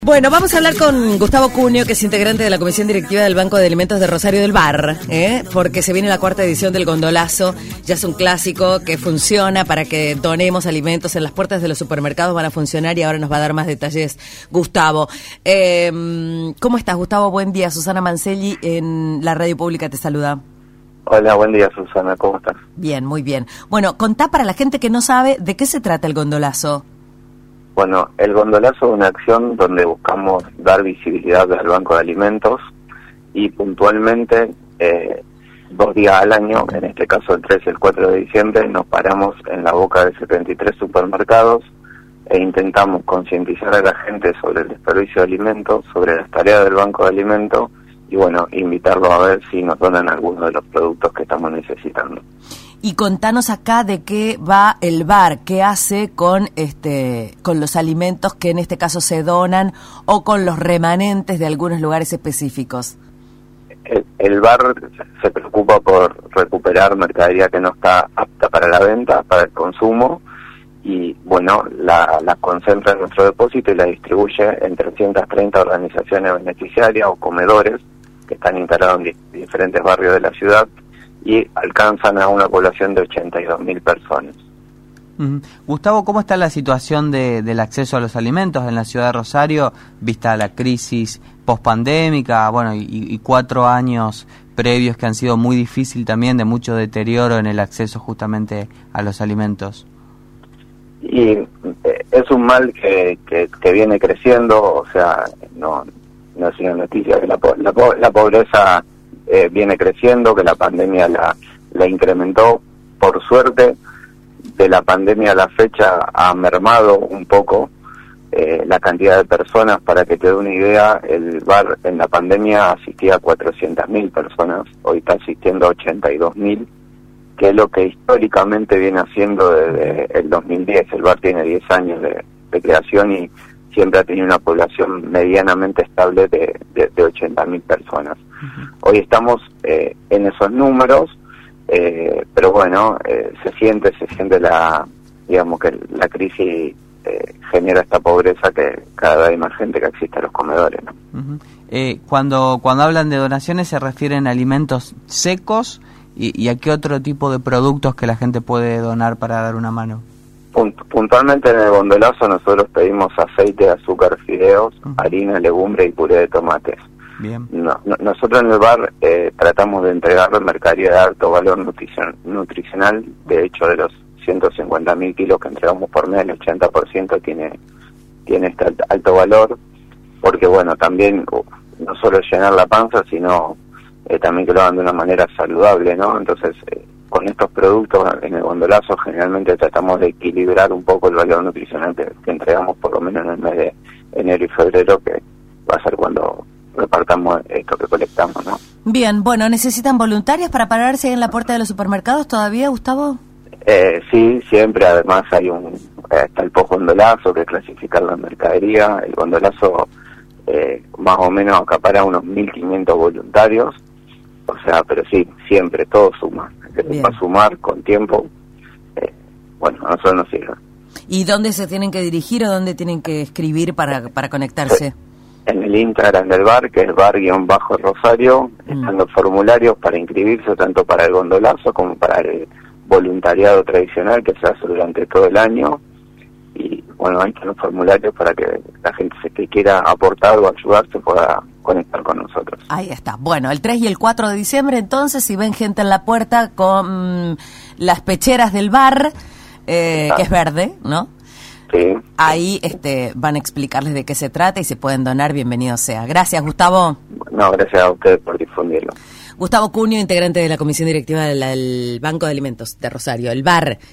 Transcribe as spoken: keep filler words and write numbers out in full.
Bueno, vamos a hablar con Gustavo Cunio, que es integrante de la Comisión Directiva del Banco de Alimentos de Rosario del Bar, ¿eh? porque se viene la cuarta edición del Gondolazo. Ya es un clásico que funciona para que donemos alimentos en las puertas de los supermercados, van a funcionar y ahora nos va a dar más detalles Gustavo. Eh, ¿Cómo estás, Gustavo? Buen día. Susana Mancelli en la Radio Pública te saluda. Hola, buen día, Susana. ¿Cómo estás? Bien, muy bien. Bueno, contá para la gente que no sabe de qué se trata el Gondolazo. Bueno, el Gondolazo es una acción donde buscamos dar visibilidad al Banco de Alimentos y puntualmente eh, dos días al año, en este caso el tres y el cuatro de diciembre, nos paramos en la boca de setenta y tres supermercados e intentamos concientizar a la gente sobre el desperdicio de alimentos, sobre las tareas del Banco de Alimentos y bueno, invitarlos a ver si nos donan algunos de los productos que estamos necesitando. Y contanos acá de qué va el bar, qué hace con este con los alimentos que en este caso se donan o con los remanentes de algunos lugares específicos. El, el bar se preocupa por recuperar mercadería que no está apta para la venta, para el consumo, y bueno, la, la concentra en nuestro depósito y la distribuye en trescientas treinta organizaciones beneficiarias o comedores que están instalados en di- diferentes barrios de la ciudad, y alcanzan a una población de ochenta y dos mil personas. Uh-huh. Gustavo, ¿cómo está la situación de, del acceso a los alimentos en la ciudad de Rosario, vista la crisis pospandémica, bueno, y, y cuatro años previos que han sido muy difíciles también, de mucho deterioro en el acceso justamente a los alimentos? Y eh, es un mal que, que, que viene creciendo, o sea, no, no es una noticia que la, la, la pobreza Eh, viene creciendo, que la pandemia la, la incrementó. Por suerte, de la pandemia a la fecha ha mermado un poco eh, la cantidad de personas. Para que te dé una idea, el bar en la pandemia asistía a cuatrocientas mil personas, hoy está asistiendo a ochenta y dos mil, que es lo que históricamente viene haciendo desde el dos mil diez. El bar tiene diez años de, de creación y siempre ha tenido una población medianamente estable de, de, de ochenta mil personas. Uh-huh. Hoy estamos eh, en esos números, eh, pero bueno, eh, se siente, se siente la, digamos que la crisis eh, genera esta pobreza que cada vez hay más gente que asiste a los comedores, ¿no? Uh-huh. Eh, cuando cuando hablan de donaciones se refieren a alimentos secos y, y a qué otro tipo de productos que la gente puede donar para dar una mano. Puntualmente en el Gondolazo nosotros pedimos aceite, azúcar, fideos, uh-huh. harina, legumbre y puré de tomates. Bien. No, no, nosotros en el bar eh, tratamos de entregar mercadería de alto valor nutricion, nutricional. De hecho, de los ciento cincuenta mil kilos que entregamos por mes, el ochenta por ciento tiene tiene este alto, alto valor, porque bueno, también uh, no solo llenar la panza, sino eh, también que lo hagan de una manera saludable, ¿no? Entonces, eh, con estos productos en el Gondolazo generalmente tratamos de equilibrar un poco el valor nutricional que, que entregamos por lo menos en el mes de enero y febrero, que va a ser cuando repartamos esto que colectamos, ¿no? Bien, bueno, ¿necesitan voluntarios para pararse en la puerta de los supermercados todavía, Gustavo? Eh, sí, siempre. Además hay un está el post-Gondolazo, que es clasificar la mercadería. El Gondolazo eh, más o menos acapara unos mil quinientos voluntarios, o sea, pero sí, siempre, todo suma. Va a sumar con tiempo, eh, bueno, a nosotros nos sirve. ¿Y dónde se tienen que dirigir o dónde tienen que escribir para, para conectarse? En el Instagram del bar, que es bar-rosario, mm. están los formularios para inscribirse, tanto para el Gondolazo como para el voluntariado tradicional que se hace durante todo el año. Y bueno, ahí están los formularios para que la gente que quiera aportar o ayudar se pueda conectar con nosotros. Ahí está. Bueno, el tres y el cuatro de diciembre, entonces, si ven gente en la puerta con las pecheras del bar, eh, que es verde, ¿no? Sí. Ahí este, van a explicarles de qué se trata y se pueden donar, bienvenido sea. Gracias, Gustavo. No, gracias a ustedes por difundirlo. Gustavo Cunio, integrante de la Comisión Directiva del Banco de Alimentos de Rosario, el bar.